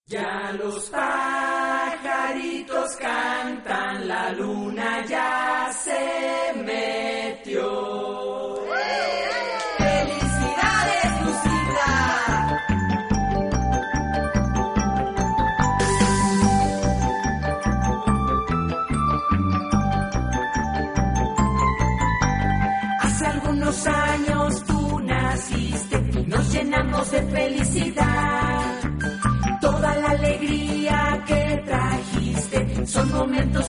Ya los pajaritos cantan, la luna ya se metió. ¡Felicidades, Lucila! Hace algunos años tú naciste y nos llenamos de felicidad. Toda la alegría que trajiste son momentos